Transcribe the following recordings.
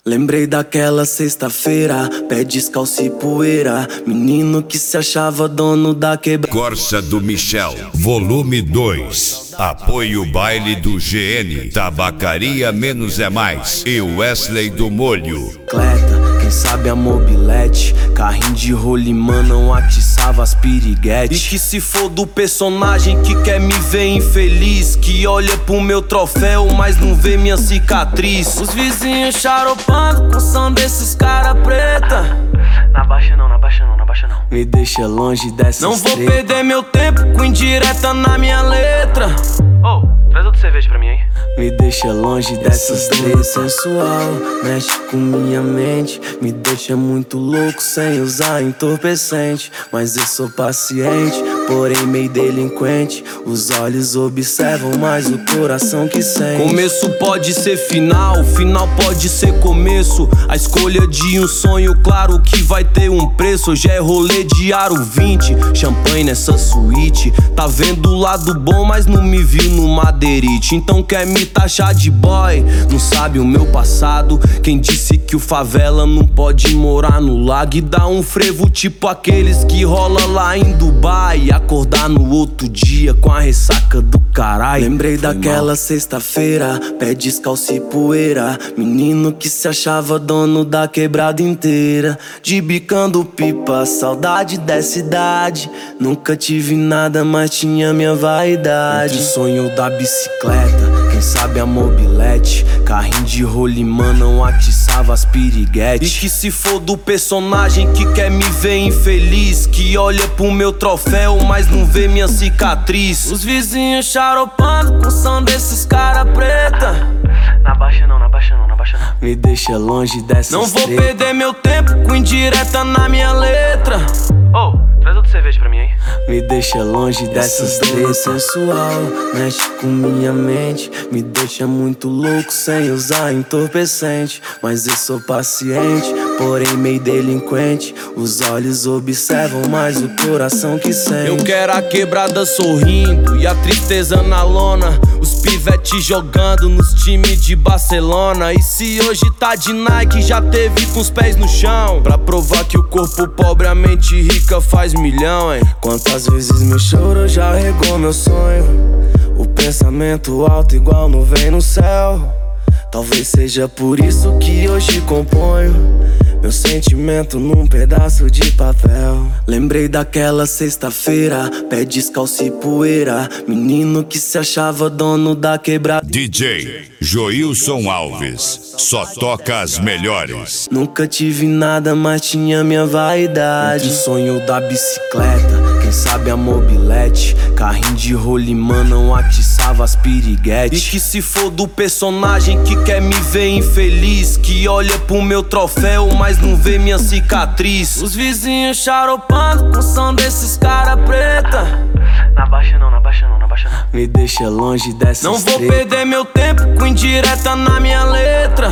Lembrei daquela sexta-feira, pé descalço e poeira, menino que se achava dono da quebrada. Corsa do Michel, volume 2. Apoio baile do GN, Tabacaria Menos é Mais e Wesley do Molho. Quem sabe a mobilete, carrinho de rolimã não atiçava as piriguetes. E que se for do personagem que quer me ver infeliz, que olha pro meu troféu, mas não vê minha cicatriz. Os vizinhos charopando com som desses cara preta. Na baixa não, na baixa não, na baixa não. Me deixa longe dessas Não vou treta. perder meu tempo com indireta na minha letra. Traz outra cerveja pra mim aí. Me deixa longe dessas três. Sensual, mexe com minha mente, me deixa muito louco sem usar entorpecente. Mas eu sou paciente, porém meio delinquente. Os olhos observam, mas o coração que sente. Começo pode ser final, final pode ser começo. A escolha de um sonho, claro que vai ter um preço. Hoje é rolê de aro 20, champanhe nessa suíte. Tá vendo o lado bom, mas não me viu no Madeirite. Então quer me taxar de boy, não sabe o meu passado. Quem disse que o favela não pode morar no lago e dar um frevo tipo aqueles que rola lá em Dubai e acordar no outro dia com a ressaca do caralho. Lembrei daquela sexta-feira, pé descalço e poeira, menino que se achava dono da quebrada inteira. De bicando pipa, saudade dessa idade. Nunca tive nada, mas tinha minha vaidade. Entre o sonho da bicicleta, quem sabe a mobilete, carrinho de rolimã não atiçava as piriguetes. E que se for do personagem que quer me ver infeliz, que olha pro meu troféu, mas não vê minha cicatriz. Os vizinhos charopando com som desses cara preta. Na baixa não, na baixa não, na baixa não. Me deixa longe dessas Não vou treta. perder meu tempo com indireta na minha letra. Traz outra cerveja pra mim aí. Me deixa longe dessas três. Sensual, mexe com minha mente, me deixa muito louco sem usar entorpecente. Mas eu sou paciente, porém meio delinquente. Os olhos observam, mas o coração que sente. Eu quero a quebrada sorrindo e a tristeza na lona. Os pivetes jogando nos times de Barcelona. E se hoje tá de Nike, já teve com os pés no chão, pra provar que o corpo pobre, a mente rica faz milhão, hein? Quantas vezes meu choro já regou meu sonho. O pensamento alto igual nuvem no céu. Talvez seja por isso que hoje componho meu sentimento num pedaço de papel. Lembrei daquela sexta-feira, pé descalço e poeira, menino que se achava dono da quebrada. DJ Joilson Alves, só toca as melhores. Nunca tive nada, mas tinha minha vaidade. Entre o sonho da bicicleta, quem sabe a mobilete, carrinho de rolimã não atiçava as piriguetes. E que se for do personagem que quer me ver infeliz, que olha pro meu troféu, mas não vê minha cicatriz. Os vizinhos charopando com som desses cara preta. Na baixa não, na baixa não, na baixa não. Me deixa longe dessas Não vou treta. perder meu tempo com indireta na minha letra.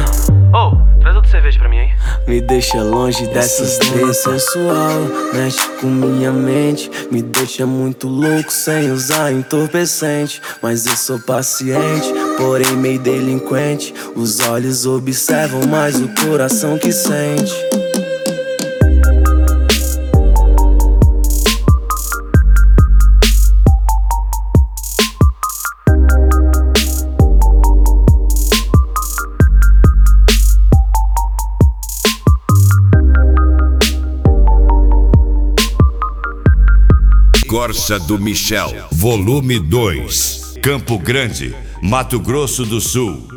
Traz outra cerveja pra mim aí. Me deixa longe dessas três. Sensual, mexe com minha mente, me deixa muito louco sem usar entorpecente. Mas eu sou paciente, porém meio delinquente. Os olhos observam, mas o coração que sente. Corsa do Michel, volume 2. Campo Grande, Mato Grosso do Sul.